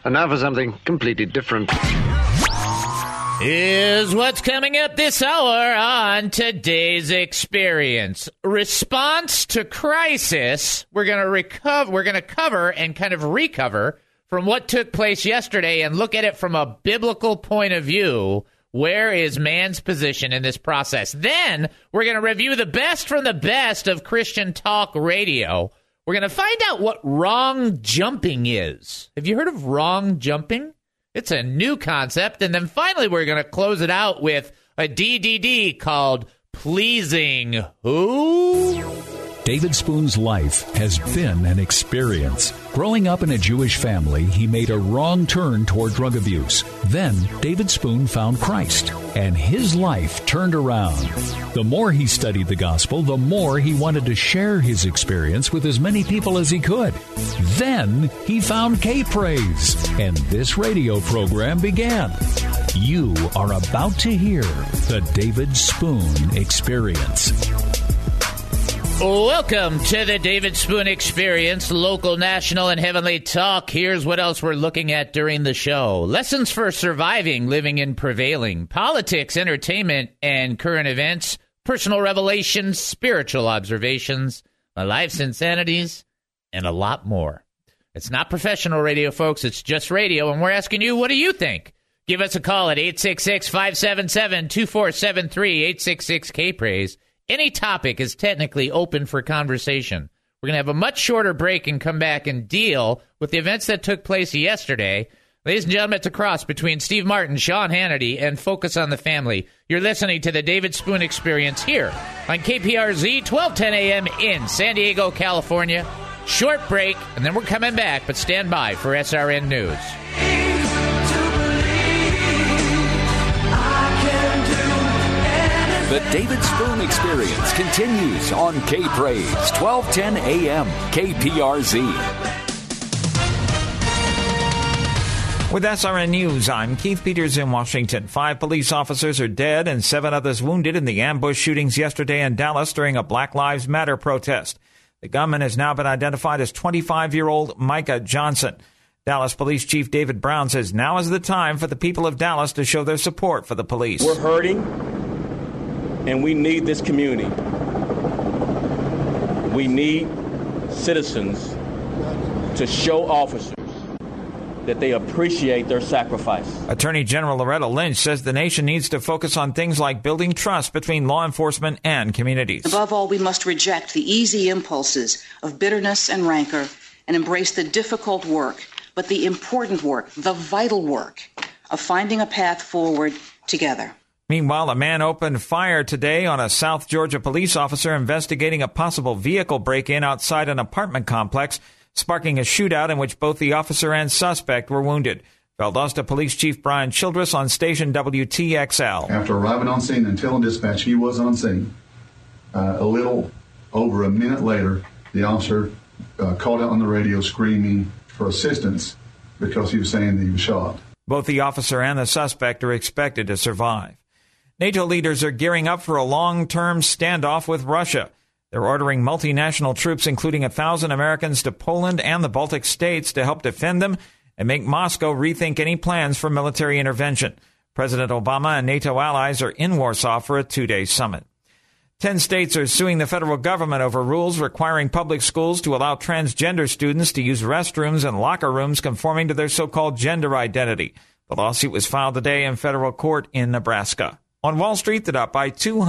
And now for something completely different. Is what's coming up this hour on today's experience. Response to crisis. We're going to cover and kind of recover from what took place yesterday and look at it from a biblical point of view. Where is man's position in this process? Then we're going to review the best from the best of Christian talk radio. We're going to find out what wrong jumping is. Have you heard of wrong jumping? It's a new concept. And then finally, we're going to close it out with a DDD called Pleasing Who? David Spoon's life has been an experience. Growing up in a Jewish family, he made a wrong turn toward drug abuse. Then, David Spoon found Christ, and his life turned around. The more he studied the gospel, the more he wanted to share his experience with as many people as he could. Then, he found K-Praise, and this radio program began. You are about to hear the David Spoon Experience. Welcome to the David Spoon Experience, local, national, and heavenly talk. Here's what else we're looking at during the show. Lessons for surviving, living, and prevailing. Politics, entertainment, and current events. Personal revelations, spiritual observations, my life's insanities, and a lot more. It's not professional radio, folks. It's just radio, and we're asking you, what do you think? Give us a call at 866-577-2473, 866-K-Praise. Any topic is technically open for conversation. We're going to have a much shorter break and come back and deal with the events that took place yesterday. Ladies and gentlemen, it's a cross between Steve Martin, Sean Hannity, and Focus on the Family. You're listening to the David Spoon Experience here on KPRZ, 1210 a.m. in San Diego, California. Short break, and then we're coming back, but stand by for SRN News. The David Spoon Experience continues on K-Praise, 1210 a.m., KPRZ. With SRN News, I'm Keith Peters in Washington. 5 police officers are dead and 7 others wounded in the ambush shootings yesterday in Dallas during a Black Lives Matter protest. The gunman has now been identified as 25-year-old Micah Johnson. Dallas Police Chief David Brown says now is the time for the people of Dallas to show their support for the police. We're hurting, and we need this community. We need citizens to show officers that they appreciate their sacrifice. Attorney General Loretta Lynch says the nation needs to focus on things like building trust between law enforcement and communities. Above all, we must reject the easy impulses of bitterness and rancor and embrace the difficult work, but the important work, the vital work of finding a path forward together. Meanwhile, a man opened fire today on a South Georgia police officer investigating a possible vehicle break-in outside an apartment complex, sparking a shootout in which both the officer and suspect were wounded. Valdosta Police Chief Brian Childress on station WTXL. After arriving on scene and telling dispatch he was on scene, a little over a minute later, the officer called out on the radio screaming for assistance because he was saying that he was shot. Both the officer and the suspect are expected to survive. NATO leaders are gearing up for a long-term standoff with Russia. They're ordering multinational troops, including 1,000 Americans, to Poland and the Baltic states to help defend them and make Moscow rethink any plans for military intervention. President Obama and NATO allies are in Warsaw for a 2-day summit. 10 states are suing the federal government over rules requiring public schools to allow transgender students to use restrooms and locker rooms conforming to their so-called gender identity. The lawsuit was filed today in federal court in Nebraska. On Wall Street, they're up by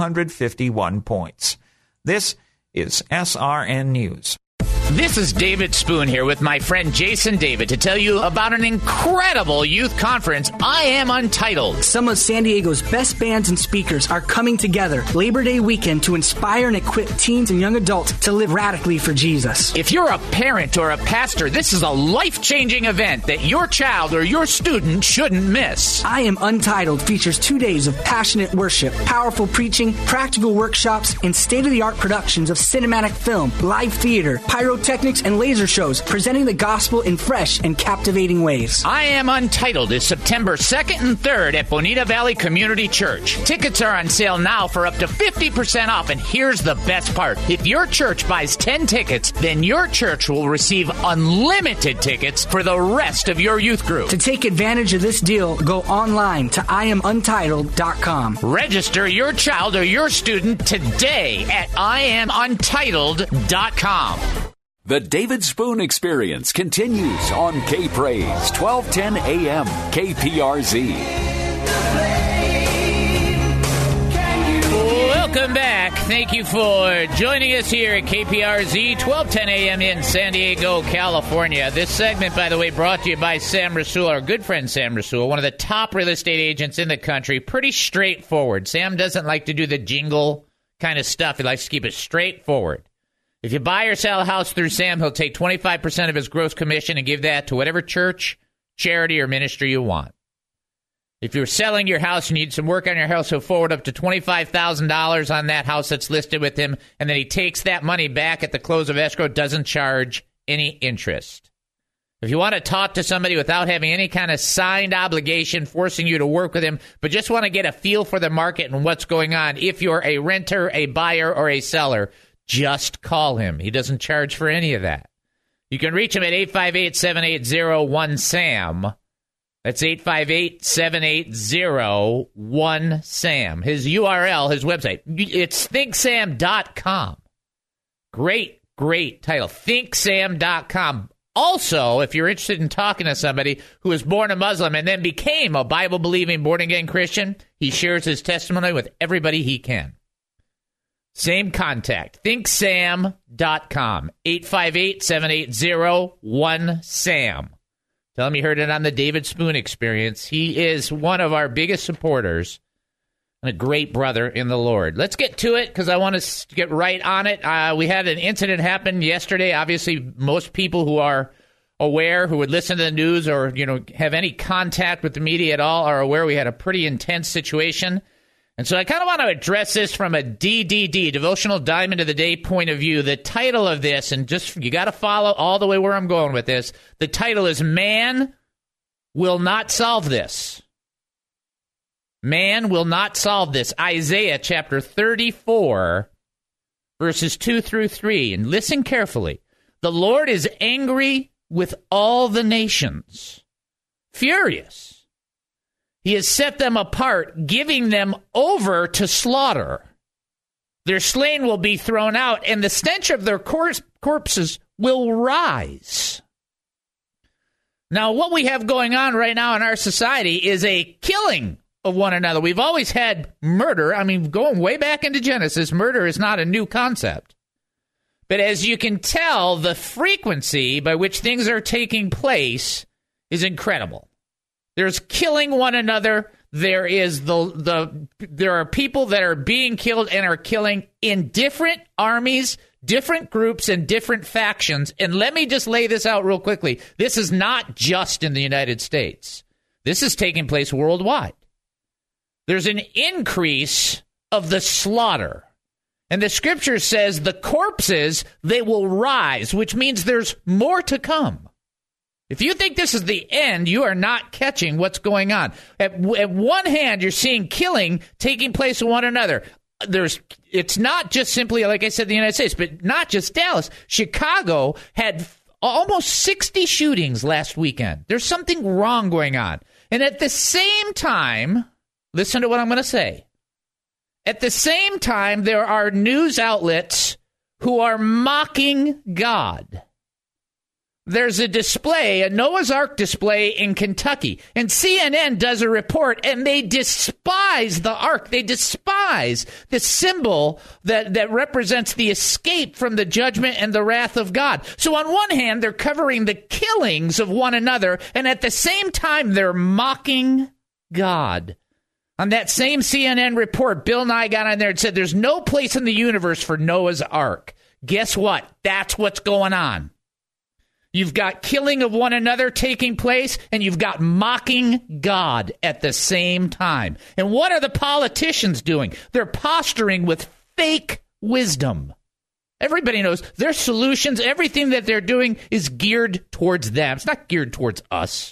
251 points. This is SRN News. This is David Spoon here with my friend Jason David to tell you about an incredible youth conference, I Am Untitled. Some of San Diego's best bands and speakers are coming together Labor Day weekend to inspire and equip teens and young adults to live radically for Jesus. If you're a parent or a pastor, this is a life-changing event that your child or your student shouldn't miss. I Am Untitled features 2 days of passionate worship, powerful preaching, practical workshops, and state-of-the-art productions of cinematic film, live theater, pyro pyrotechnics, and laser shows, presenting the gospel in fresh and captivating ways. I Am Untitled is September 2nd and 3rd at Bonita Valley Community Church. Tickets are on sale now for up to 50% off, and here's the best part. If your church buys 10 tickets, then your church will receive unlimited tickets for the rest of your youth group. To take advantage of this deal, go online to IamUntitled.com. Register your child or your student today at IamUntitled.com. The David Spoon Experience continues on K-Praise, 1210 AM, KPRZ. Welcome back. Thank you for joining us here at KPRZ, 1210 AM in San Diego, California. This segment, by the way, brought to you by Sam Rasul, our good friend Sam Rasul, one of the top real estate agents in the country. Pretty straightforward. Sam doesn't like to do the jingle kind of stuff. He likes to keep it straightforward. If you buy or sell a house through Sam, he'll take 25% of his gross commission and give that to whatever church, charity, or ministry you want. If you're selling your house and you need some work on your house, he'll forward up to $25,000 on that house that's listed with him, and then he takes that money back at the close of escrow, doesn't charge any interest. If you want to talk to somebody without having any kind of signed obligation forcing you to work with him, but just want to get a feel for the market and what's going on, if you're a renter, a buyer, or a seller, just call him. He doesn't charge for any of that. You can reach him at 858-780-1SAM. That's 858-780-1SAM. His URL, his website, it's thinksam.com. Great title, thinksam.com. Also, if you're interested in talking to somebody who was born a Muslim and then became a Bible-believing, born-again Christian, he shares his testimony with everybody he can. Same contact, thinksam.com, 858-780-1SAM. Tell him you heard it on the David Spoon Experience. He is one of our biggest supporters and a great brother in the Lord. Let's get to it because I want to get right on it. We had an incident happen yesterday. Obviously, most people who are aware, who would listen to the news or have any contact with the media at all are aware we had a pretty intense situation. And so I kind of want to address this from a DDD, Devotional Diamond of the Day point of view. The title of this, and just you got to follow all the way where I'm going with this. The title is Man Will Not Solve This. Man will not solve this. Isaiah chapter 34, verses 2 through 3. And listen carefully. The Lord is angry with all the nations, furious. He has set them apart, giving them over to slaughter. Their slain will be thrown out, and the stench of their corpses will rise. Now, what we have going on right now in our society is a killing of one another. We've always had murder. I mean, going way back into Genesis, murder is not a new concept. But as you can tell, the frequency by which things are taking place is incredible. There's killing one another. There is there are people that are being killed and are killing in different armies, different groups, and different factions. And let me just lay this out real quickly. This is not just in the United States. This is taking place worldwide. There's an increase of the slaughter. And the scripture says the corpses, they will rise, which means there's more to come. If you think this is the end, you are not catching what's going on. At one hand, you're seeing killing taking place with one another. It's not just simply, like I said, the United States, but not just Dallas. Chicago had almost 60 shootings last weekend. There's something wrong going on. And at the same time, listen to what I'm going to say. At the same time, there are news outlets who are mocking God. There's a display, a Noah's Ark display in Kentucky, and CNN does a report, and they despise the Ark. They despise the symbol that represents the escape from the judgment and the wrath of God. So on one hand, they're covering the killings of one another, and at the same time, they're mocking God. On that same CNN report, Bill Nye got on there and said, there's no place in the universe for Noah's Ark. Guess what? That's what's going on. You've got killing of one another taking place, and you've got mocking God at the same time. And what are the politicians doing? They're posturing with fake wisdom. Everybody knows their solutions, everything that they're doing is geared towards them. It's not geared towards us.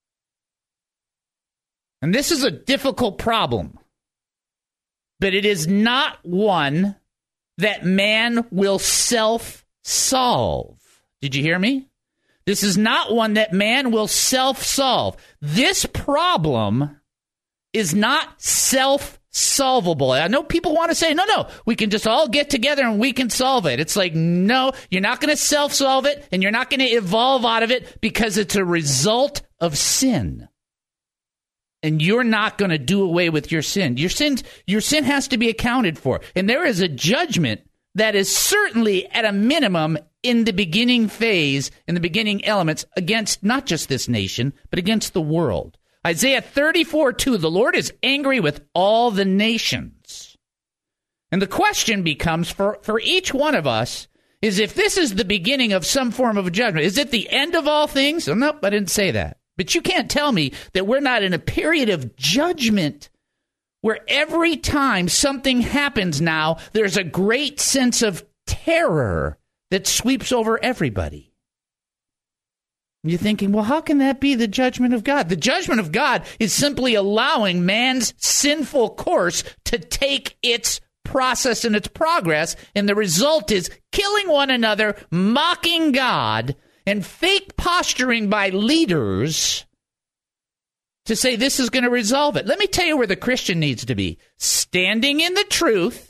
And this is a difficult problem. But it is not one that man will self-solve. Did you hear me? This is not one that man will self-solve. This problem is not self-solvable. I know people want to say, no, we can just all get together and we can solve it. It's like, no, you're not going to self-solve it, and you're not going to evolve out of it because it's a result of sin. And you're not going to do away with your sin. Your sin has to be accounted for. And there is a judgment that is certainly at a minimum in the beginning phase, in the beginning elements, against not just this nation, but against the world. Isaiah 34:2, the Lord is angry with all the nations. And the question becomes for each one of us is, if this is the beginning of some form of a judgment, is it the end of all things? Oh, nope, I didn't say that. But you can't tell me that we're not in a period of judgment where every time something happens now, there's a great sense of terror that sweeps over everybody. And you're thinking, well, how can that be the judgment of God? The judgment of God is simply allowing man's sinful course to take its process and its progress, and the result is killing one another, mocking God, and fake posturing by leaders to say this is going to resolve it. Let me tell you where the Christian needs to be. Standing in the truth,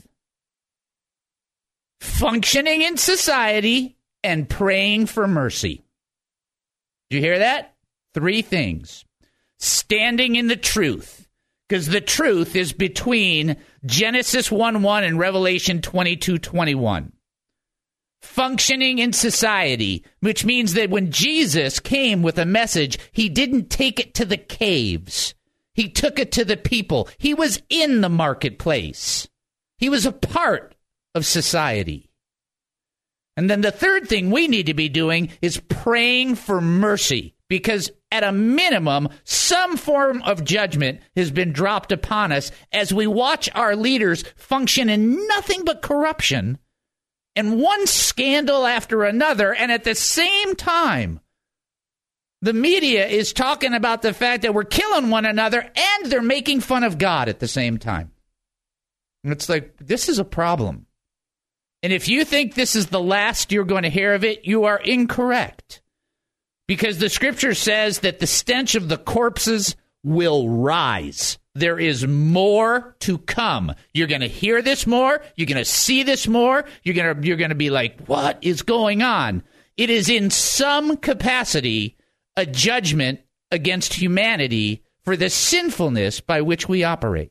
functioning in society, and praying for mercy. Did you hear that? 3 things. Standing in the truth, because the truth is between Genesis 1:1 and Revelation 22:21. Functioning in society, which means that when Jesus came with a message, he didn't take it to the caves. He took it to the people. He was in the marketplace. He was a part of society. And then the third thing we need to be doing is praying for mercy, because at a minimum, some form of judgment has been dropped upon us as we watch our leaders function in nothing but corruption and one scandal after another, and at the same time, the media is talking about the fact that we're killing one another, and they're making fun of God at the same time. And it's like, this is a problem. And if you think this is the last you're going to hear of it, you are incorrect. Because the scripture says that the stench of the corpses will rise. There is more to come. You're going to hear this more. You're going to see this more. You're going to be like, what is going on? It is in some capacity a judgment against humanity for the sinfulness by which we operate.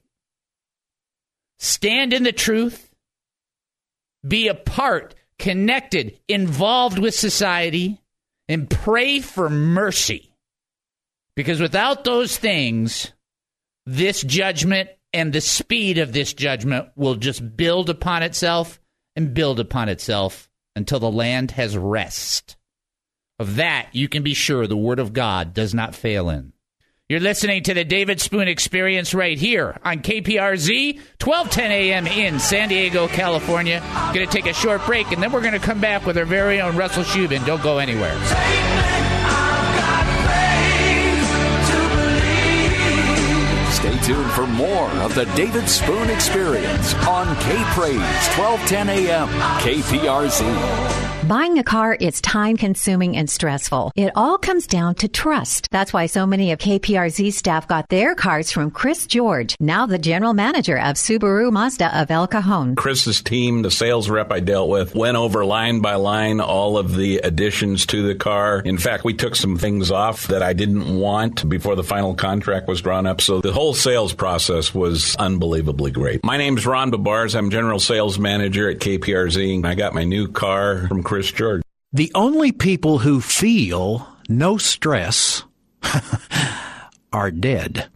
Stand in the truth. Be a part, connected, involved with society, and pray for mercy. Because without those things, this judgment and the speed of this judgment will just build upon itself and build upon itself until the land has rest. Of that, you can be sure the Word of God does not fail in. You're listening to the David Spoon Experience right here on KPRZ, 1210 a.m. in San Diego, California. Going to take a short break, and then we're going to come back with our very own Russell Shubin. Don't go anywhere. Stay tuned for more of the David Spoon Experience on K-Praise, 1210 a.m., KPRZ. Buying a car is time-consuming and stressful. It all comes down to trust. That's why so many of KPRZ staff got their cars from Chris George, now the general manager of Subaru Mazda of El Cajon. Chris's team, the sales rep I dealt with, went over line by line all of the additions to the car. In fact, we took some things off that I didn't want before the final contract was drawn up. So the whole sales process was unbelievably great. My name's Ron Babars. I'm general sales manager at KPRZ. I got my new car from Chris George. The only people who feel no stress are dead.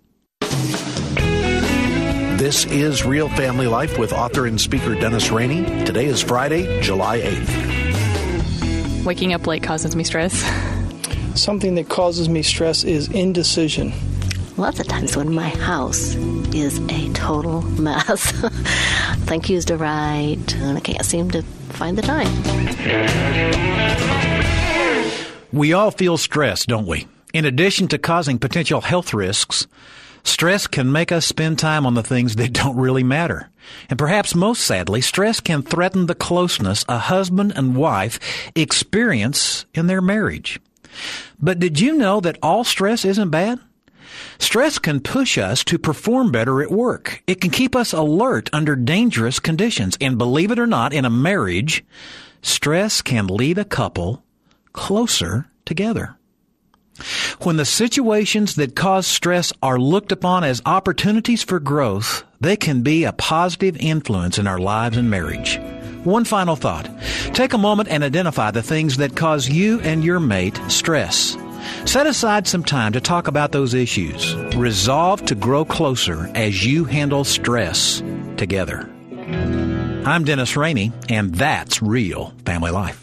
This is Real Family Life with author and speaker Dennis Rainey. Today is Friday, July 8th. Waking up late causes me stress. Something that causes me stress is indecision. Lots of times when my house is a total mess. think used to write, and I can't seem to find the time. We all feel stress, don't we? In addition to causing potential health risks, stress can make us spend time on the things that don't really matter. And perhaps most sadly, stress can threaten the closeness a husband and wife experience in their marriage. But did you know that all stress isn't bad? Stress can push us to perform better at work. It can keep us alert under dangerous conditions. And believe it or not, in a marriage, stress can lead a couple closer together. When the situations that cause stress are looked upon as opportunities for growth, they can be a positive influence in our lives and marriage. One final thought. Take a moment and identify the things that cause you and your mate stress. Set aside some time to talk about those issues. Resolve to grow closer as you handle stress together. I'm Dennis Rainey, and that's Real Family Life.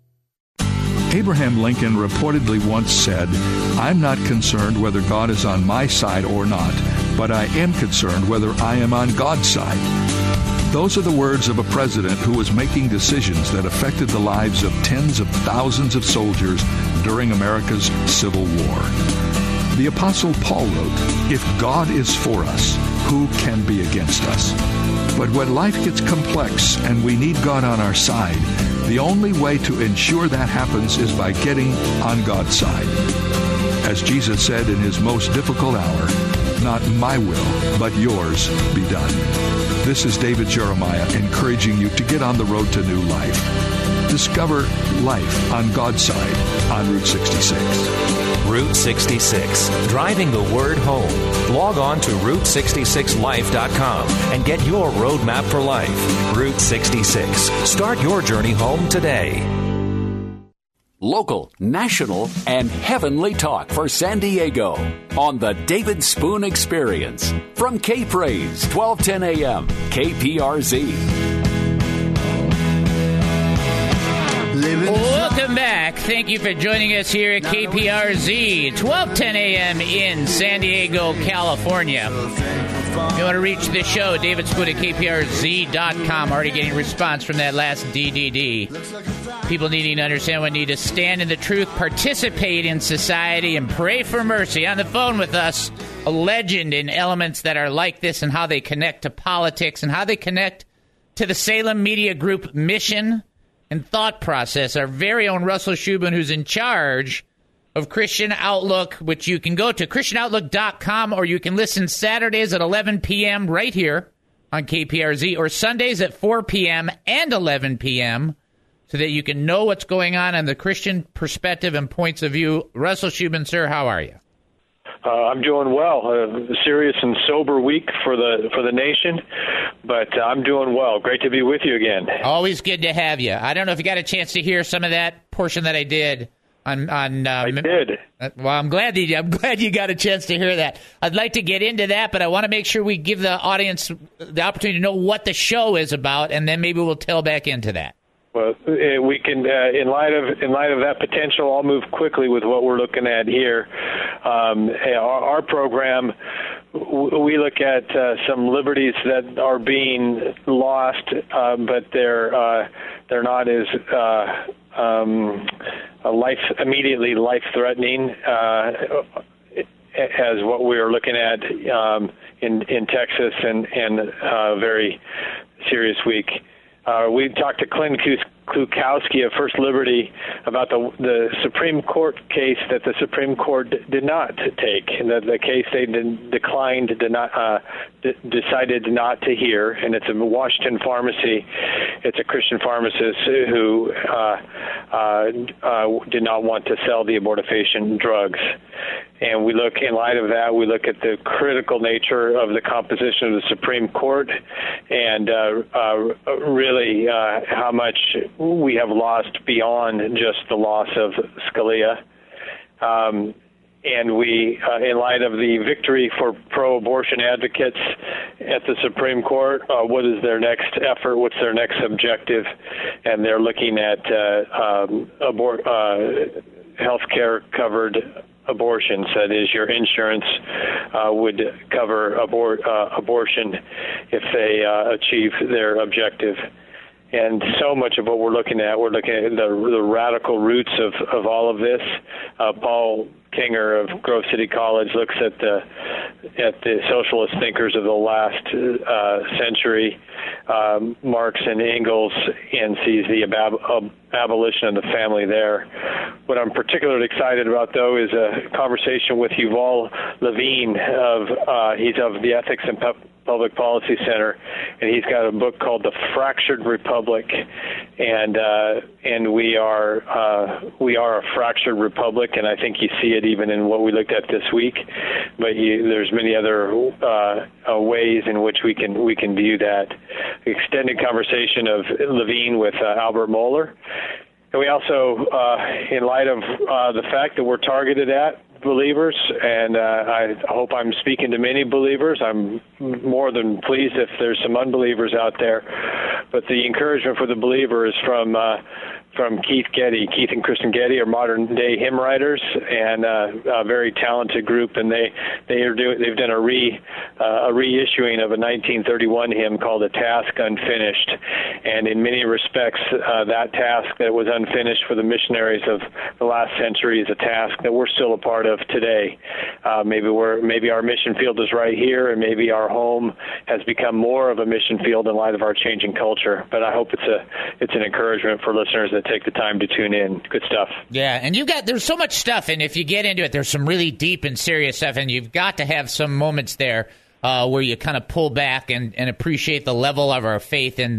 Abraham Lincoln reportedly once said, "I'm not concerned whether God is on my side or not, but I am concerned whether I am on God's side." Those are the words of a president who was making decisions that affected the lives of tens of thousands of soldiers during America's Civil War. The Apostle Paul wrote, "If God is for us, who can be against us?" But when life gets complex and we need God on our side, the only way to ensure that happens is by getting on God's side. As Jesus said in his most difficult hour, "Not my will, but yours be done." This is David Jeremiah encouraging you to get on the road to new life. Discover life on God's side on Route 66. Route 66, driving the word home. Log on to Route66Life.com and get your roadmap for life. Route 66. Start your journey home today. Local, national, and heavenly talk for San Diego on the David Spoon Experience. From K-Praise, 1210 AM, KPRZ. Welcome back. Thank you for joining us here at KPRZ, 1210 AM in San Diego, California. If you want to reach the show, David Spoon at KPRZ.com. Already getting a response from that last DDD. People needing to understand what need to stand in the truth, participate in society, and pray for mercy. On the phone with us, a legend in elements that are like this and how they connect to politics and how they connect to the Salem Media Group mission and thought process. Our very own Russell Shubin, who's in charge of Christian Outlook, which you can go to ChristianOutlook.com, or you can listen Saturdays at 11 p.m. right here on KPRZ, or Sundays at 4 p.m. and 11 p.m., so that you can know what's going on the Christian perspective and points of view. Russell Shubin, sir, how are you? I'm doing well. A serious and sober week for the nation, but I'm doing well. Great to be with you again. Always good to have you. I don't know if you got a chance to hear some of that portion that I did. I did. Well, I'm glad you got a chance to hear that. I'd like to get into that, but I want to make sure we give the audience the opportunity to know what the show is about, and then maybe we'll tail back into that. Well, we can, in light of that potential, I'll move quickly with what we're looking at here. Our program, we look at some liberties that are being lost, but they're not as immediately life-threatening as what we are looking at in Texas, and a very serious week. We talked to Clint Klukowski of First Liberty about the Supreme Court case that the Supreme Court did not take, and the case they decided not to hear, and it's a Washington pharmacy. It's a Christian pharmacist who did not want to sell the abortifacient drugs. And we look, in light of that, we look at the critical nature of the composition of the Supreme Court, and really how much we have lost beyond just the loss of Scalia. And we, in light of the victory for pro-abortion advocates at the Supreme Court, what is their next effort? What's their next objective? And they're looking at health care covered abortions. That is, your insurance would cover abortion if they achieve their objective. And so much of what we're looking at the radical roots of all of this. Paul Kinger of Grove City College looks at the socialist thinkers of the last century, Marx and Engels, and sees the abolition of the family there. What I'm particularly excited about, though, is a conversation with Yuval Levine he's of the Ethics and Public Policy Center, and he's got a book called The Fractured Republic, and we are a fractured republic, and I think you see it even in what we looked at this week. But there's many other ways in which we can view that. Extended conversation of Levine with Albert Mohler, and we also, in light of the fact that we're targeted at believers, and I hope I'm speaking to many believers. I'm more than pleased if there's some unbelievers out there, but the encouragement for the believer is from Keith Getty. Keith and Kristen Getty are modern-day hymn writers, and a very talented group, and they've done a reissuing of a 1931 hymn called "A Task Unfinished," and in many respects, that task that was unfinished for the missionaries of the last century is a task that we're still a part of today. Maybe our mission field is right here, and maybe our home has become more of a mission field in light of our changing culture. But I hope it's an encouragement for listeners that take the time to tune in. Good stuff. Yeah, and there's so much stuff, and if you get into it, there's some really deep and serious stuff, and you've got to have some moments there where you kind of pull back and appreciate the level of our faith and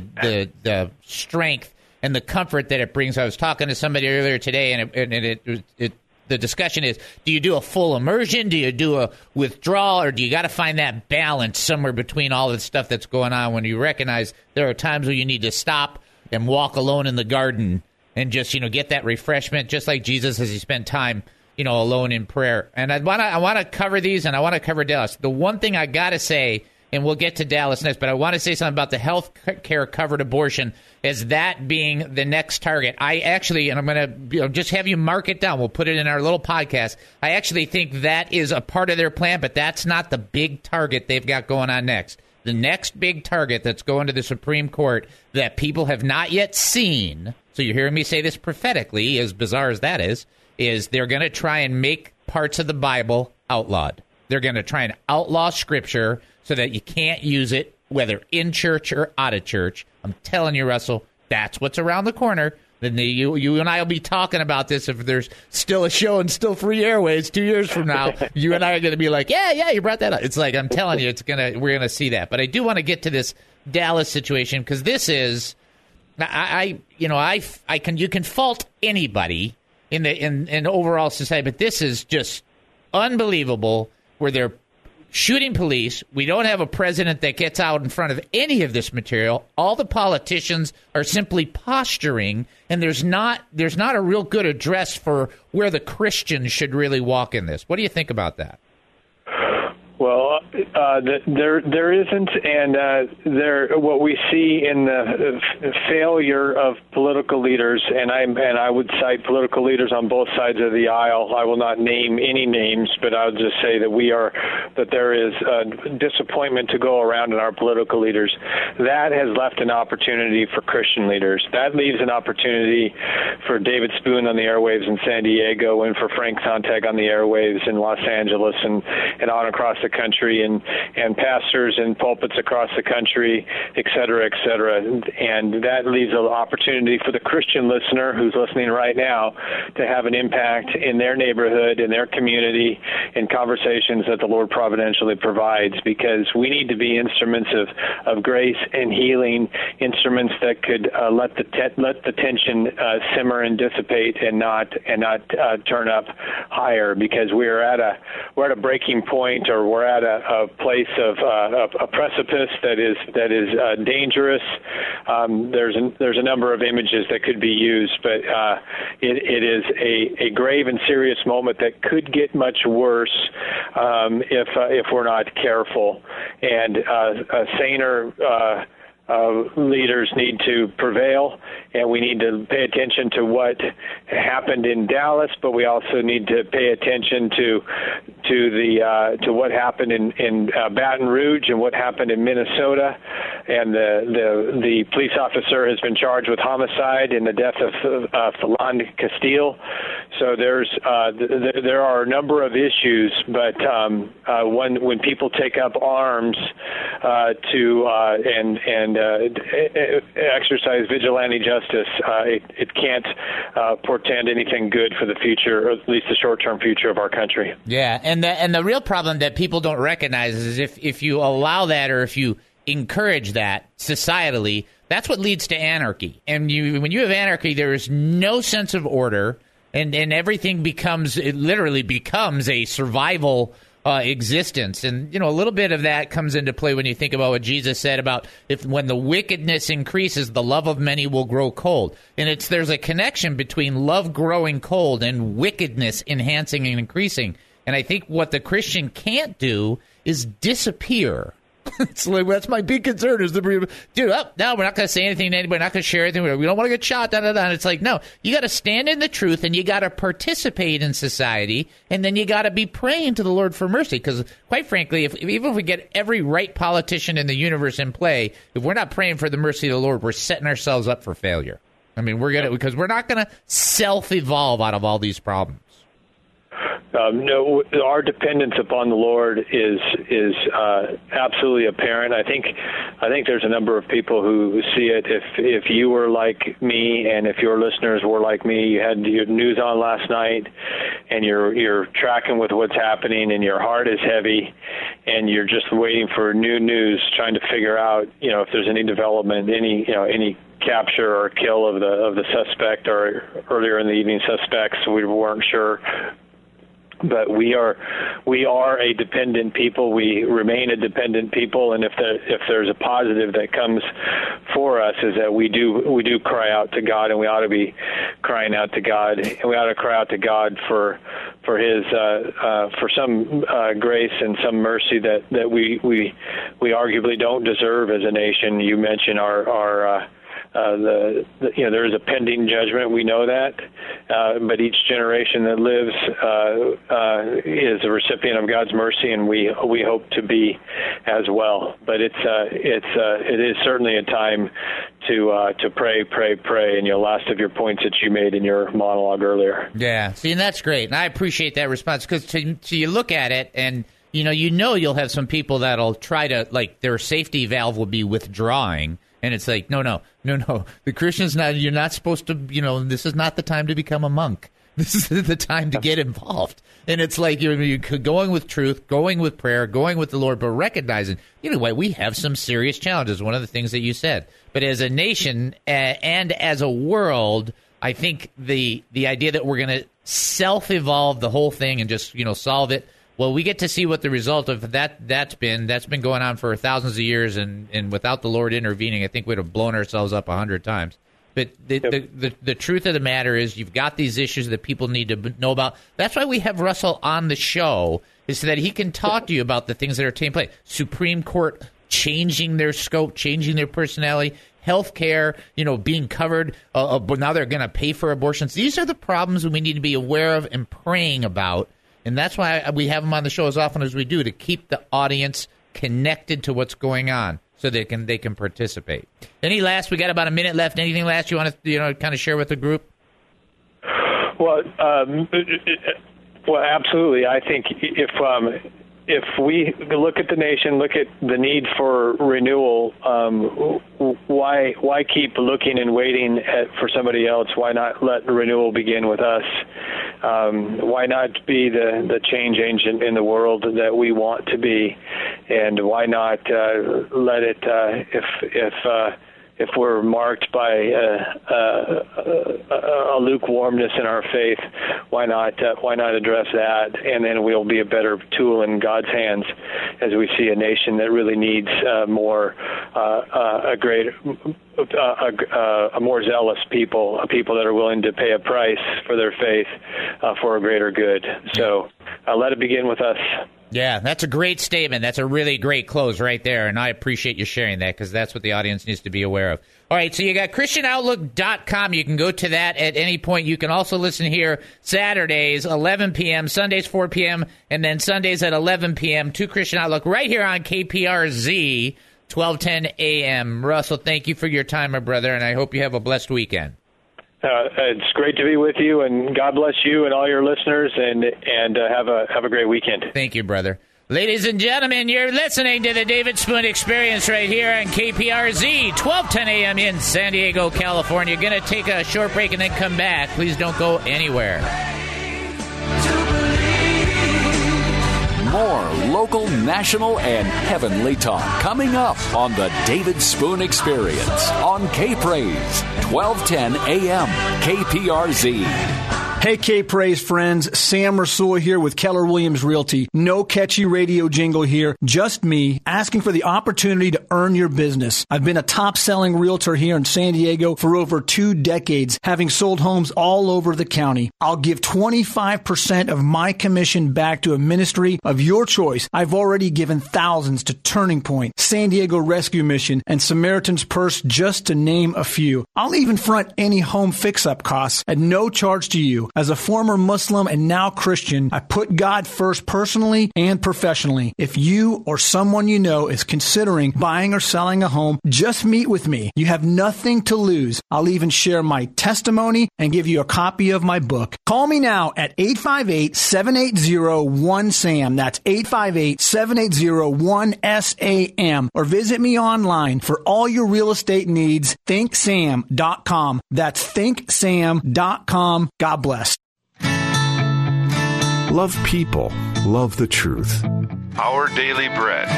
the strength and the comfort that it brings. I was talking to somebody earlier today, and the discussion is, do you do a full immersion? Do you do a withdrawal? Or do you got to find that balance somewhere between all the stuff that's going on when you recognize there are times where you need to stop and walk alone in the garden and just, get that refreshment, just like Jesus as he spent time, alone in prayer. And I want to cover these, and I want to cover Dallas. The one thing I got to say, and we'll get to Dallas next, but I want to say something about the health care covered abortion as that being the next target. I actually, and I'm going to just have you mark it down. We'll put it in our little podcast. I actually think that is a part of their plan, but that's not the big target they've got going on next. The next big target that's going to the Supreme Court that people have not yet seen, so you're hearing me say this prophetically, as bizarre as that is they're going to try and make parts of the Bible outlawed. They're going to try and outlaw Scripture so that you can't use it, whether in church or out of church. I'm telling you, Russell, that's what's around the corner. Then you and I will be talking about this if there's still a show and still free airways 2 years from now. You and I are going to be like, yeah, you brought that up. It's like, I'm telling you, we're going to see that. But I do want to get to this Dallas situation because this is, you can fault anybody in overall society, but this is just unbelievable where they're shooting police. We don't have a president that gets out in front of any of this material. All the politicians are simply posturing, and there's not a real good address for where the Christians should really walk in this. What do you think about that? Well, there isn't, and what we see in the failure of political leaders, and I would cite political leaders on both sides of the aisle. I will not name any names, but I would just say that there is disappointment to go around in our political leaders. That has left an opportunity for Christian leaders. That leaves an opportunity for David Spoon on the airwaves in San Diego, and for Frank Sontag on the airwaves in Los Angeles, and on across the country, and pastors and pulpits across the country, et cetera, and that leaves an opportunity for the Christian listener who's listening right now to have an impact in their neighborhood, in their community, in conversations that the Lord providentially provides, because we need to be instruments of grace and healing, instruments that could let the tension simmer and dissipate and not turn up higher, because we're at a breaking point, or we're at a place of a precipice that is dangerous. There's a number of images that could be used, but it is a grave and serious moment that could get much worse if we're not careful. And a saner leaders need to prevail, and we need to pay attention to what happened in Dallas, but we also need to pay attention to what happened in Baton Rouge and what happened in Minnesota. And the police officer has been charged with homicide in the death of Philando Castile. So there are a number of issues, but when people take up arms and exercise vigilante justice, it can't portend anything good for the future, or at least the short-term future of our country. Yeah, and the real problem that people don't recognize is if you allow that, or if you encourage that societally, that's what leads to anarchy. And when you have anarchy, there is no sense of order, and everything literally becomes a survival existence. And, a little bit of that comes into play when you think about what Jesus said about when the wickedness increases, the love of many will grow cold. And there's a connection between love growing cold and wickedness enhancing and increasing. And I think what the Christian can't do is disappear. It's like, that's my big concern is no, we're not going to say anything to anybody, not going to share anything. We don't want to get shot, And it's like, no, you got to stand in the truth, and you got to participate in society, and then you got to be praying to the Lord for mercy. Because quite frankly, even if we get every right politician in the universe in play, if we're not praying for the mercy of the Lord, we're setting ourselves up for failure. I mean, because we're not going to self-evolve out of all these problems. No, our dependence upon the Lord is absolutely apparent. I think there's a number of people who see it. If you were like me, and if your listeners were like me, you had your news on last night, and you're tracking with what's happening, and your heart is heavy, and you're just waiting for new news, trying to figure out, if there's any development, any capture or kill of the suspect, or earlier in the evening suspects. We weren't sure. But we are a dependent people. We remain a dependent people, and if there's a positive that comes for us, is that we do cry out to God, and we ought to be crying out to God, and we ought to cry out to God for His for some grace and some mercy that we arguably don't deserve as a nation. You mentioned our there is a pending judgment. We know that, but each generation that lives is a recipient of God's mercy, and we hope to be as well. But it is certainly a time to pray. And last of your points that you made in your monologue earlier. Yeah, see, and that's great, and I appreciate that response, because you look at it and. You'll have some people that'll try to, their safety valve will be withdrawing. And it's like, no. The Christian's you're not supposed to, this is not the time to become a monk. This is the time to get involved. And it's like you're going with truth, going with prayer, going with the Lord, but recognizing, we have some serious challenges. One of the things that you said. But as a nation and as a world, I think the idea that we're going to self-evolve the whole thing and just, solve it. Well, we get to see what the result of that's been going on for thousands of years, and without the Lord intervening, I think we'd have blown ourselves up 100 times. But the truth of the matter is, you've got these issues that people need to know about. That's why we have Russell on the show, is so that he can talk to you about the things that are taking place. Supreme Court changing their scope, changing their personality, healthcare, being covered, but now they're going to pay for abortions. These are the problems we need to be aware of and praying about. And that's why we have them on the show as often as we do, to keep the audience connected to what's going on, so they can participate. We got about a minute left. Anything last you want to kind of share with the group? Well, absolutely. I think if we look at the nation, look at the need for renewal, why keep looking and waiting for somebody else? Why not let renewal begin with us? Why not be the change agent in the world that we want to be? And why not let it, if we're marked by a lukewarmness in our faith, why not address that? And then we'll be a better tool in God's hands as we see a nation that really needs a more zealous people, people that are willing to pay a price for their faith for a greater good. So let it begin with us. Yeah, that's a great statement. That's a really great close right there, and I appreciate you sharing that because that's what the audience needs to be aware of. All right, so you got ChristianOutlook.com. You can go to that at any point. You can also listen here Saturdays, 11 p.m., Sundays, 4 p.m., and then Sundays at 11 p.m. to Christian Outlook right here on KPRZ, 1210 a.m. Russell, thank you for your time, my brother, and I hope you have a blessed weekend. It's great to be with you, and God bless you and all your listeners, and have a great weekend. Thank you, brother. Ladies and gentlemen, you're listening to the David Spoon Experience right here on KPRZ, 1210 a.m. in San Diego, California. Going to take a short break and then come back. Please don't go anywhere. More local, national, and heavenly talk coming up on the David Spoon Experience on K-Praise, 1210 a.m. KPRZ. Hey, K-Praise friends, Sam Rasul here with Keller Williams Realty. No catchy radio jingle here, just me asking for the opportunity to earn your business. I've been a top-selling realtor here in San Diego for over 2 decades, having sold homes all over the county. I'll give 25% of my commission back to a ministry of your choice. I've already given thousands to Turning Point, San Diego Rescue Mission, and Samaritan's Purse, just to name a few. I'll even front any home fix-up costs at no charge to you. As a former Muslim and now Christian, I put God first personally and professionally. If you or someone you know is considering buying or selling a home, just meet with me. You have nothing to lose. I'll even share my testimony and give you a copy of my book. Call me now at 858-780-1SAM. That's 858-780-1SAM. Or visit me online for all your real estate needs. ThinkSam.com. That's ThinkSam.com. God bless. Love people. Love the truth. Our Daily Bread.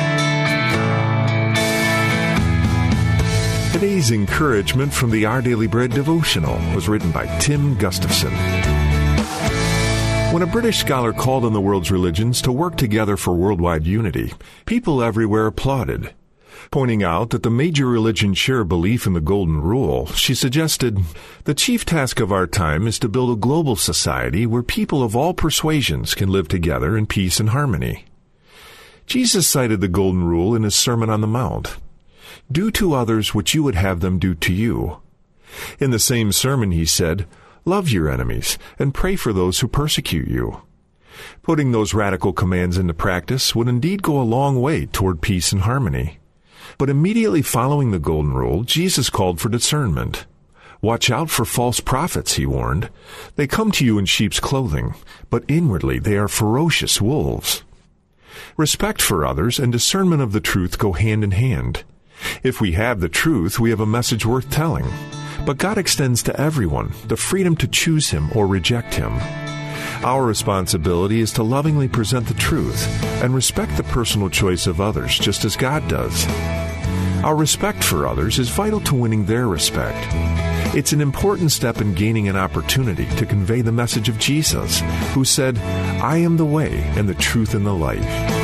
Today's encouragement from the Our Daily Bread devotional was written by Tim Gustafson. When a British scholar called on the world's religions to work together for worldwide unity, people everywhere applauded. Pointing out that the major religions share a belief in the Golden Rule, she suggested, the chief task of our time is to build a global society where people of all persuasions can live together in peace and harmony. Jesus cited the Golden Rule in his Sermon on the Mount. Do to others what you would have them do to you. In the same sermon, he said, love your enemies and pray for those who persecute you. Putting those radical commands into practice would indeed go a long way toward peace and harmony. But immediately following the Golden Rule, Jesus called for discernment. Watch out for false prophets, he warned. They come to you in sheep's clothing, but inwardly they are ferocious wolves. Respect for others and discernment of the truth go hand in hand. If we have the truth, we have a message worth telling. But God extends to everyone the freedom to choose him or reject him. Our responsibility is to lovingly present the truth and respect the personal choice of others, just as God does. Our respect for others is vital to winning their respect. It's an important step in gaining an opportunity to convey the message of Jesus, who said, I am the way and the truth and the life.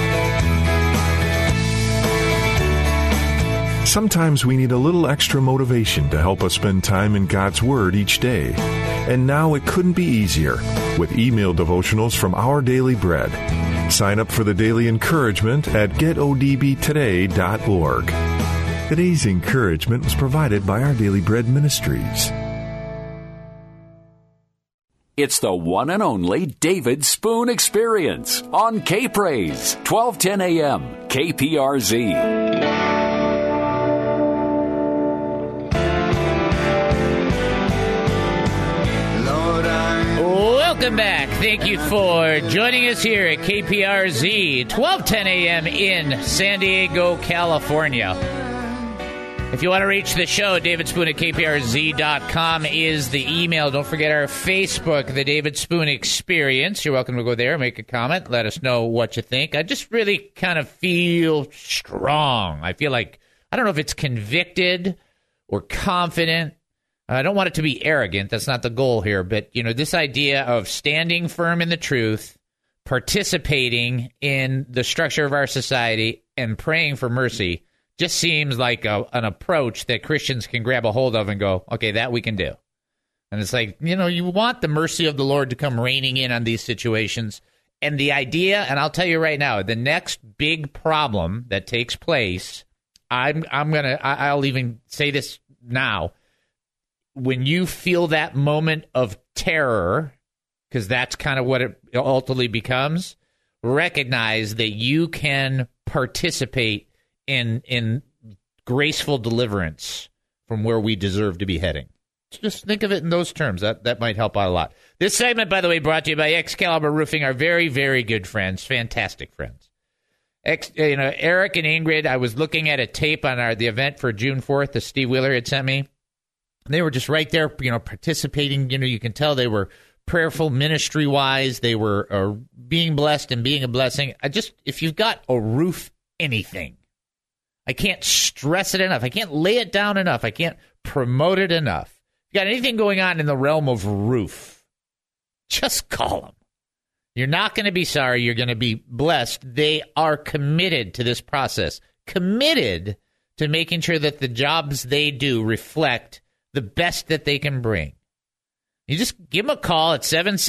Sometimes we need a little extra motivation to help us spend time in God's Word each day. And now it couldn't be easier with email devotionals from Our Daily Bread. Sign up for the daily encouragement at getodbtoday.org. Today's encouragement was provided by Our Daily Bread Ministries. It's the one and only David Spoon Experience on K-Praise, 1210 a.m. KPRZ. Welcome back. Thank you for joining us here at KPRZ, 1210 a.m. in San Diego, California. If you want to reach the show, David Spoon at KPRZ.com is the email. Don't forget our Facebook, The David Spoon Experience. You're welcome to go there, make a comment, let us know what you think. I just really kind of feel strong. I feel like, I don't know if it's convicted or confident. I don't want it to be arrogant. That's not the goal here. But, you know, this idea of standing firm in the truth, participating in the structure of our society, and praying for mercy just seems like an approach that Christians can grab a hold of and go, okay, that we can do. And it's like, you know, you want the mercy of the Lord to come raining in on these situations. And the idea, and I'll tell you right now, the next big problem that takes place, I'll even say this now. When you feel that moment of terror, because that's kind of what it ultimately becomes, recognize that you can participate in graceful deliverance from where we deserve to be heading. Just think of it in those terms. That might help out a lot. This segment, by the way, brought to you by Excalibur Roofing, our very, very good friends, fantastic friends. Eric and Ingrid, I was looking at a tape on the event for June 4th that Steve Wheeler had sent me. They were just right there, participating. You can tell they were prayerful ministry-wise. They were being blessed and being a blessing. If you've got a roof, anything, I can't stress it enough. I can't lay it down enough. I can't promote it enough. If you got anything going on in the realm of roof, just call them. You're not going to be sorry. You're going to be blessed. They are committed to this process, committed to making sure that the jobs they do reflect the best that they can bring. You just give them a call at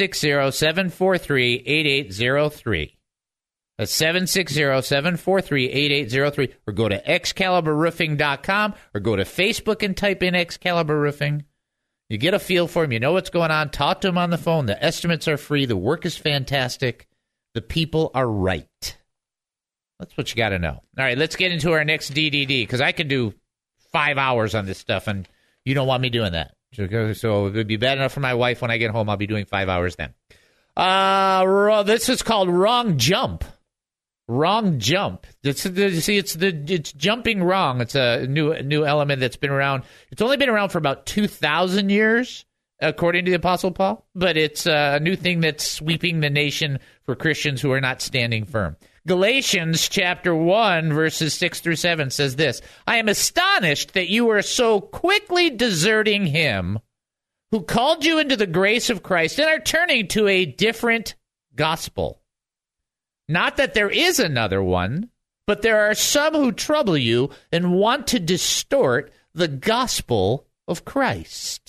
760-743-8803. That's 760-743-8803. Or go to ExcaliburRoofing.com or go to Facebook and type in Excalibur Roofing. You get a feel for them. You know what's going on. Talk to them on the phone. The estimates are free. The work is fantastic. The people are right. That's what you got to know. All right, let's get into our next DDD, because I can do 5 hours on this stuff, and you don't want me doing that. So it would be bad enough for my wife when I get home. I'll be doing 5 hours then. This is called Wrong Jump. Wrong Jump. It's jumping wrong. It's a new element that's been around. It's only been around for about 2,000 years, according to the Apostle Paul. But it's a new thing that's sweeping the nation for Christians who are not standing firm. Galatians chapter 1, verses 6 through 7 says this: I am astonished that you are so quickly deserting him who called you into the grace of Christ and are turning to a different gospel. Not that there is another one, but there are some who trouble you and want to distort the gospel of Christ.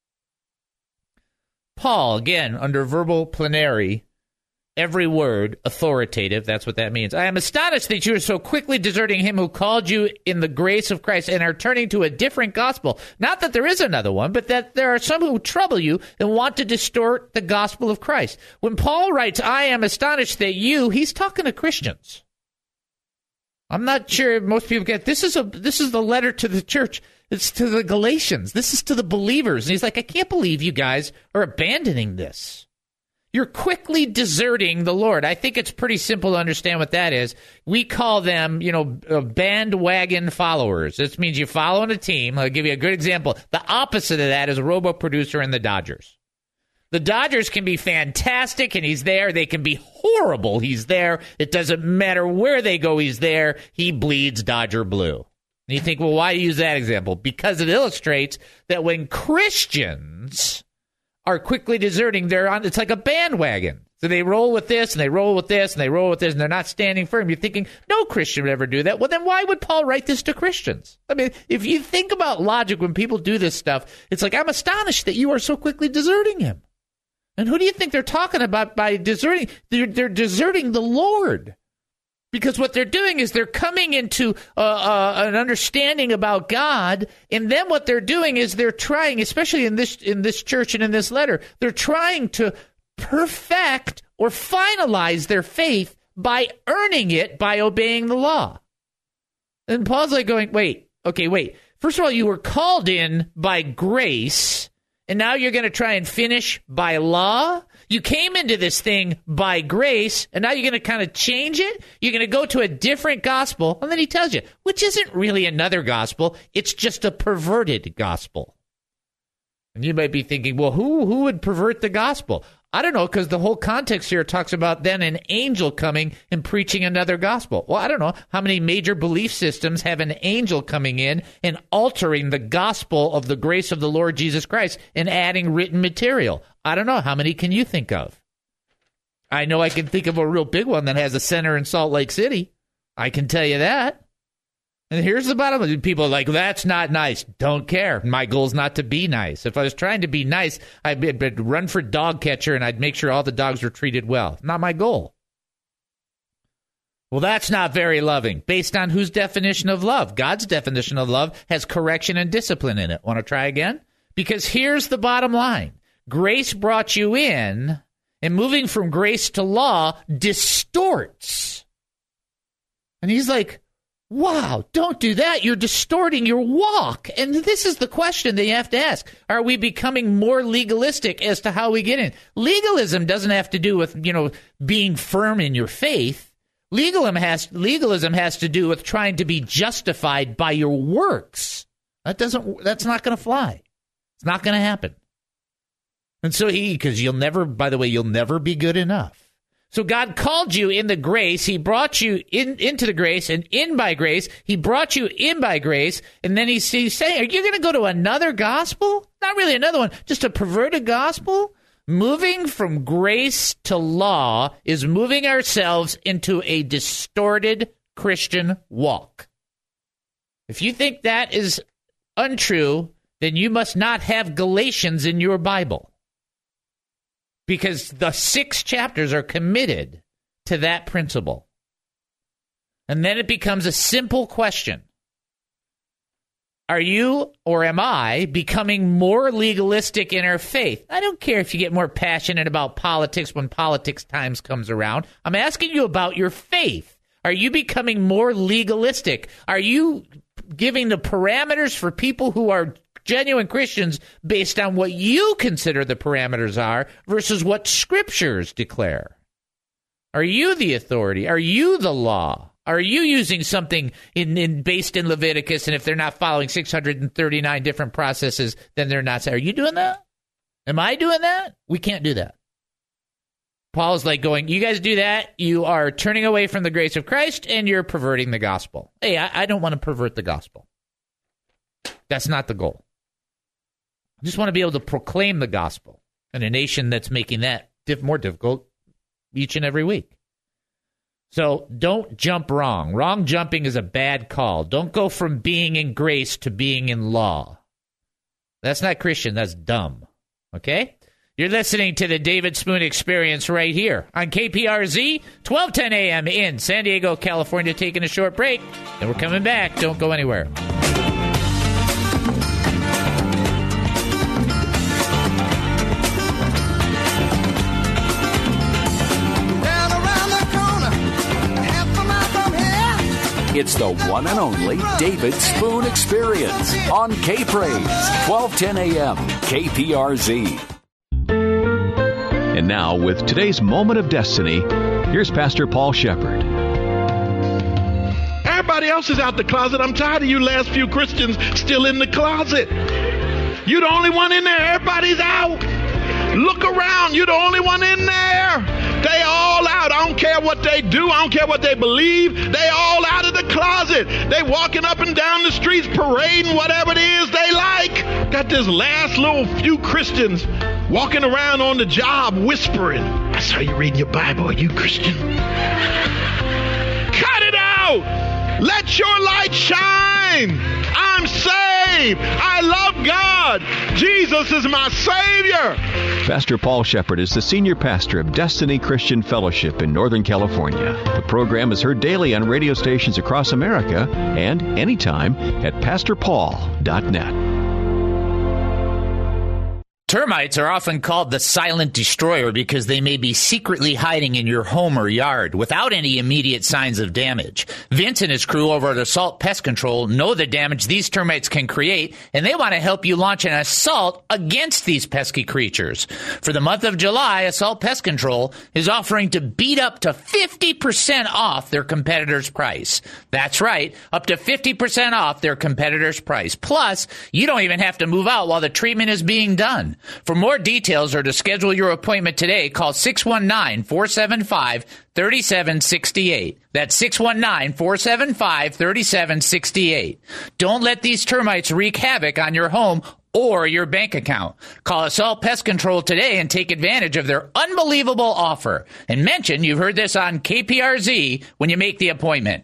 Paul, again, under verbal plenary, every word authoritative, that's what that means. I am astonished that you are so quickly deserting him who called you in the grace of Christ and are turning to a different gospel. Not that there is another one, but that there are some who trouble you and want to distort the gospel of Christ. When Paul writes, I am astonished that he's talking to Christians. I'm not sure most people get this is the letter to the church. It's to the Galatians. This is to the believers. And he's like, I can't believe you guys are abandoning this. You're quickly deserting the Lord. I think it's pretty simple to understand what that is. We call them, bandwagon followers. This means you're following a team. I'll give you a good example. The opposite of that is a robo-producer and the Dodgers. The Dodgers can be fantastic, and he's there. They can be horrible. He's there. It doesn't matter where they go. He's there. He bleeds Dodger blue. And you think, well, why use that example? Because it illustrates that when Christians are quickly deserting, it's like a bandwagon. So they roll with this, and they roll with this, and they roll with this, and they're not standing firm. You're thinking, no Christian would ever do that. Well, then why would Paul write this to Christians? I mean, if you think about logic when people do this stuff, it's like, I'm astonished that you are so quickly deserting him. And who do you think they're talking about by deserting? They're deserting the Lord. Because what they're doing is they're coming into an understanding about God, and then what they're doing is they're trying, especially in this church and in this letter, they're trying to perfect or finalize their faith by earning it by obeying the law. And Paul's like going, wait. First of all, you were called in by grace, and now you're going to try and finish by law? You came into this thing by grace, and now you're going to kind of change it? You're going to go to a different gospel, and then he tells you, which isn't really another gospel, it's just a perverted gospel. And you might be thinking, well, who would pervert the gospel? I don't know, because the whole context here talks about then an angel coming and preaching another gospel. Well, I don't know how many major belief systems have an angel coming in and altering the gospel of the grace of the Lord Jesus Christ and adding written material. I don't know. How many can you think of? I know I can think of a real big one that has a center in Salt Lake City. I can tell you that. And here's the bottom line. People are like, that's not nice. Don't care. My goal is not to be nice. If I was trying to be nice, I'd run for dog catcher and I'd make sure all the dogs were treated well. Not my goal. Well, that's not very loving. Based on whose definition of love? God's definition of love has correction and discipline in it. Want to try again? Because here's the bottom line. Grace brought you in, and moving from grace to law distorts. And he's like, wow, don't do that. You're distorting your walk. And this is the question that you have to ask. Are we becoming more legalistic as to how we get in? Legalism doesn't have to do with, being firm in your faith. Legalism has to do with trying to be justified by your works. That's not going to fly. It's not going to happen. And so because you'll never be good enough. So God called you in the grace. He brought you into the grace, and in by grace. He brought you in by grace. And then he's saying, are you going to go to another gospel? Not really another one, just a perverted gospel? Moving from grace to law is moving ourselves into a distorted Christian walk. If you think that is untrue, then you must not have Galatians in your Bible. Because the 6 chapters are committed to that principle. And then it becomes a simple question. Are you or am I becoming more legalistic in our faith? I don't care if you get more passionate about politics when politics times comes around. I'm asking you about your faith. Are you becoming more legalistic? Are you giving the parameters for people who are genuine Christians based on what you consider the parameters are versus what scriptures declare? Are you the authority? Are you the law? Are you using something based in Leviticus, and if they're not following 639 different processes, then they're not? Are you doing that? Am I doing that? We can't do that. Paul's like going, you guys do that, you are turning away from the grace of Christ, and you're perverting the gospel. Hey, I don't want to pervert the gospel. That's not the goal. I just want to be able to proclaim the gospel in a nation that's making that more difficult each and every week. So don't jump wrong. Wrong jumping is a bad call. Don't go from being in grace to being in law. That's not Christian. That's dumb. Okay? You're listening to the David Spoon Experience right here on KPRZ, 1210 a.m. in San Diego, California. Taking a short break, and we're coming back. Don't go anywhere. It's the one and only David Spoon Experience on K-Praise, 1210 a.m., KPRZ. And now, with today's Moment of Destiny, here's Pastor Paul Shepherd. Everybody else is out the closet. I'm tired of you last few Christians still in the closet. You're the only one in there. Everybody's out. Look around. You're the only one in there. They all out. I don't care what they do. I don't care what they believe. They all out of the closet. They walking up and down the streets parading whatever it is they like. Got this last little few Christians walking around on the job whispering. I saw you reading your Bible. Are you Christian? Cut it out. Let your light shine. I'm saved. I love God. Jesus is my Savior. Pastor Paul Shepherd is the senior pastor of Destiny Christian Fellowship in Northern California. The program is heard daily on radio stations across America and anytime at pastorpaul.net. Termites are often called the silent destroyer because they may be secretly hiding in your home or yard without any immediate signs of damage. Vince and his crew over at Assault Pest Control know the damage these termites can create, and they want to help you launch an assault against these pesky creatures. For the month of July, Assault Pest Control is offering to beat up to 50% off their competitor's price. That's right, up to 50% off their competitor's price. Plus, you don't even have to move out while the treatment is being done. For more details or to schedule your appointment today, call 619-475-3768. That's 619-475-3768. Don't let these termites wreak havoc on your home or your bank account. Call Assault Pest Control today and take advantage of their unbelievable offer. And mention you've heard this on KPRZ when you make the appointment.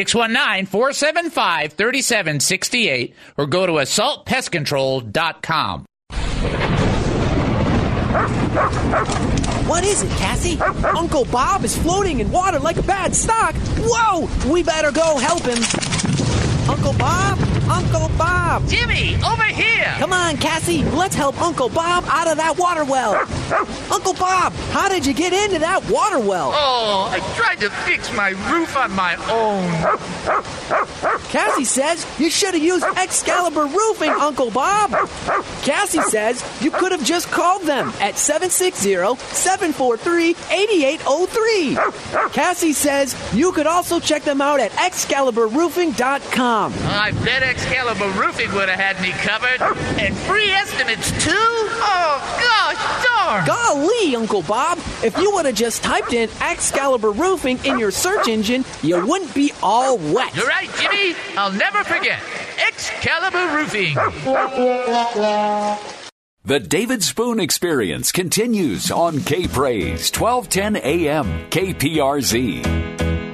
619-475-3768 or go to assaultpestcontrol.com. What is it, Cassie? Uncle Bob is floating in water like a bad stock. Whoa! We better go help him. Uncle Bob? Uncle Bob! Jimmy, over here! Come on, Cassie. Let's help Uncle Bob out of that water well. Uncle Bob, how did you get into that water well? Oh, I tried to fix my roof on my own. Cassie says you should have used Excalibur Roofing, Uncle Bob. Cassie says you could have just called them at 760-743-8803. Cassie says you could also check them out at ExcaliburRoofing.com. I bet Excalibur Roofing would have had me covered. And free estimates, too? Oh, gosh darn. Golly, Uncle Bob. If you would have just typed in Excalibur Roofing in your search engine, you wouldn't be all wet. You're right, Jimmy. I'll never forget. Excalibur Roofing. The David Spoon Experience continues on K-Praise, 1210 AM, KPRZ.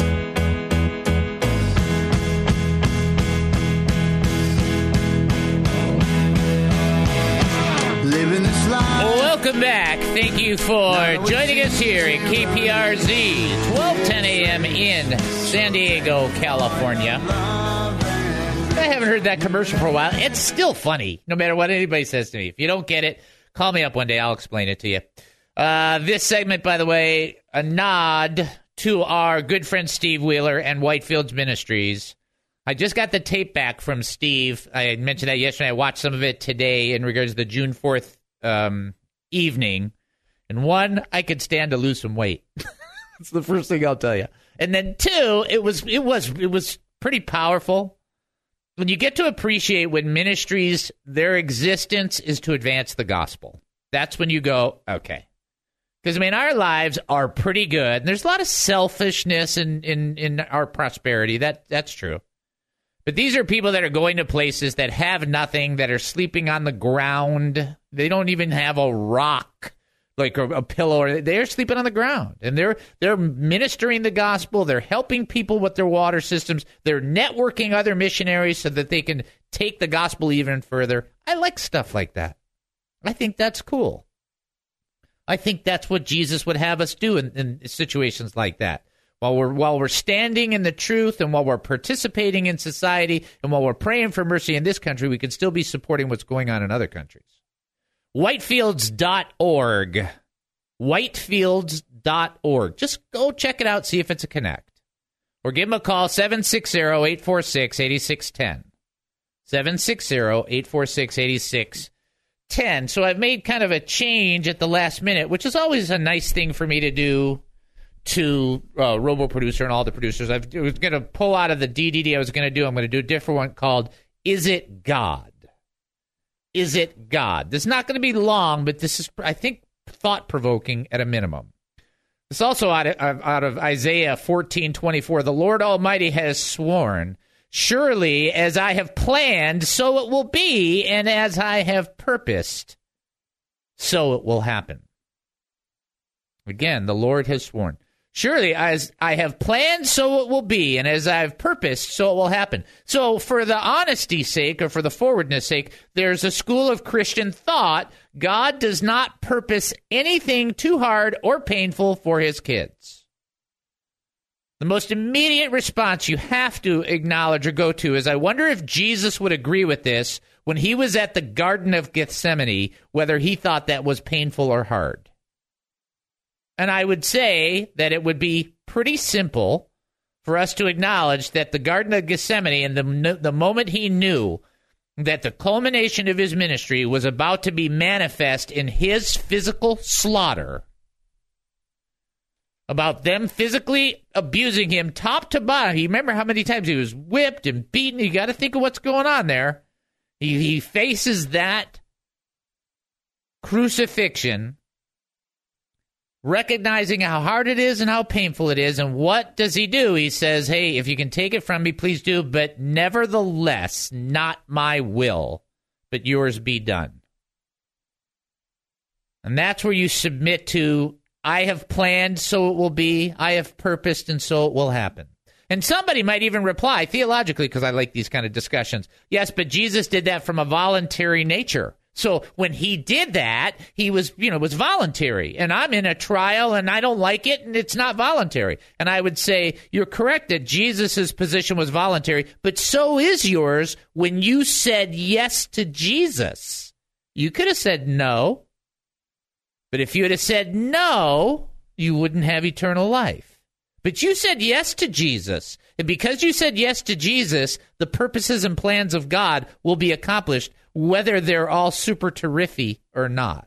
Welcome back. Thank you for joining us here at KPRZ, 1210 a.m. in San Diego, California. I haven't heard that commercial for a while. It's still funny, no matter what anybody says to me. If you don't get it, call me up one day. I'll explain it to you. This segment, by the way, a nod to our good friend Steve Wheeler and Whitefields Ministries. I just got the tape back from Steve. I mentioned that yesterday. I watched some of it today in regards to the June 4th evening. And one, I could stand to lose some weight. That's the first thing I'll tell you. And then two, it was pretty powerful. When you get to appreciate when ministries, their existence is to advance the gospel. That's when you go, okay. Because, I mean, our lives are pretty good. And there's a lot of selfishness in our prosperity. That's true. But these are people that are going to places that have nothing, that are sleeping on the ground. They don't even have a rock, like a pillow. They're sleeping on the ground. And they're ministering the gospel. They're helping people with their water systems. They're networking other missionaries so that they can take the gospel even further. I like stuff like that. I think that's cool. I think that's what Jesus would have us do in situations like that. While we're standing in the truth and while we're participating in society and while we're praying for mercy in this country, we can still be supporting what's going on in other countries. Whitefields.org. Whitefields.org. Just go check it out, see if it's a connect. Or give them a call, 760-846-8610. 760-846-8610. So I've made kind of a change at the last minute, which is always a nice thing for me to do to Robo Producer and all the producers. I was going to pull out of the DDD I was going to do. I'm going to do a different one called Is It God? Is It God? This is not going to be long, but this is, I think, thought-provoking at a minimum. It's also out of Isaiah 14:24. The Lord Almighty has sworn, surely as I have planned, so it will be, and as I have purposed, so it will happen. Again, the Lord has sworn. Surely, as I have planned, so it will be, and as I have purposed, so it will happen. So, for the honesty's sake, or for the forwardness sake, there's a school of Christian thought. God does not purpose anything too hard or painful for his kids. The most immediate response you have to acknowledge or go to is, I wonder if Jesus would agree with this when he was at the Garden of Gethsemane, whether he thought that was painful or hard. And I would say that it would be pretty simple for us to acknowledge that the Garden of Gethsemane, and the moment he knew that the culmination of his ministry was about to be manifest in his physical slaughter, about them physically abusing him top to bottom. You remember how many times he was whipped and beaten? You got to think of what's going on there. He faces that crucifixion, recognizing how hard it is and how painful it is. And what does he do? He says, hey, if you can take it from me, please do. But nevertheless, not my will, but yours be done. And that's where you submit to, I have planned, so it will be. I have purposed, and so it will happen. And somebody might even reply, theologically, because I like these kind of discussions, yes, but Jesus did that from a voluntary nature. So when he did that, he was, it was voluntary. And I'm in a trial, and I don't like it, and it's not voluntary. And I would say, you're correct that Jesus' position was voluntary, but so is yours when you said yes to Jesus. You could have said no. But if you had said no, you wouldn't have eternal life. But you said yes to Jesus. And because you said yes to Jesus, the purposes and plans of God will be accomplished, whether they're all super terrific or not.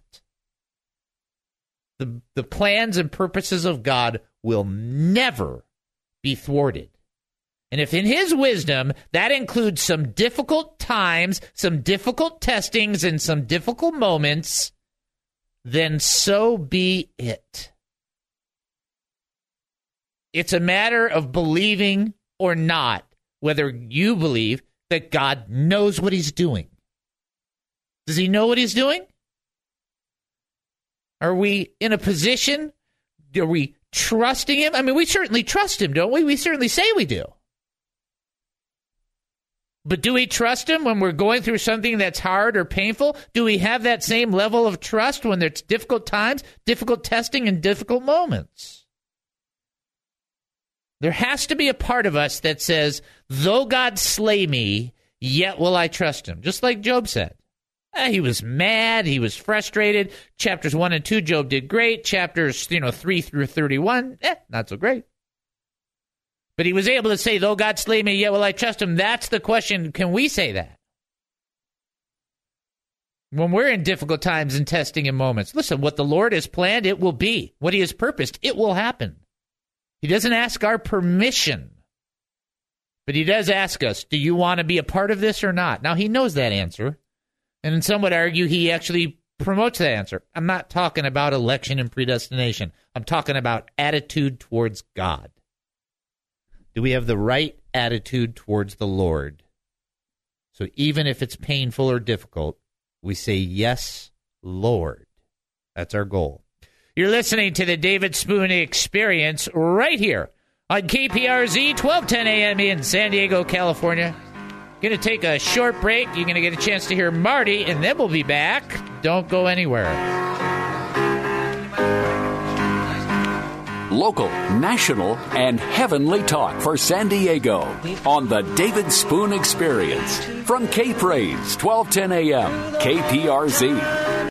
The plans and purposes of God will never be thwarted. And if in his wisdom that includes some difficult times, some difficult testings, and some difficult moments, then so be it. It's a matter of believing or not, whether you believe that God knows what he's doing. Does he know what he's doing? Are we in a position? Are we trusting him? I mean, we certainly trust him, don't we? We certainly say we do. But do we trust him when we're going through something that's hard or painful? Do we have that same level of trust when there's difficult times, difficult testing, and difficult moments? There has to be a part of us that says, though God slay me, yet will I trust him. Just like Job said. He was mad. He was frustrated. Chapters 1 and 2, Job did great. Chapters 3 through 31, not so great. But he was able to say, though God slay me, yet will I trust him. That's the question. Can we say that? When we're in difficult times and testing and moments, listen, what the Lord has planned, it will be. What he has purposed, it will happen. He doesn't ask our permission, but he does ask us, do you want to be a part of this or not? Now, he knows that answer, and some would argue he actually promotes that answer. I'm not talking about election and predestination. I'm talking about attitude towards God. Do we have the right attitude towards the Lord? So even if it's painful or difficult, we say, yes, Lord. That's our goal. You're listening to the David Spoon Experience right here on KPRZ, 1210 AM in San Diego, California. Going to take a short break. You're going to get a chance to hear Marty, and then we'll be back. Don't go anywhere. Local, national, and heavenly talk for San Diego on the David Spoon Experience from K-Praise, 1210 AM, KPRZ.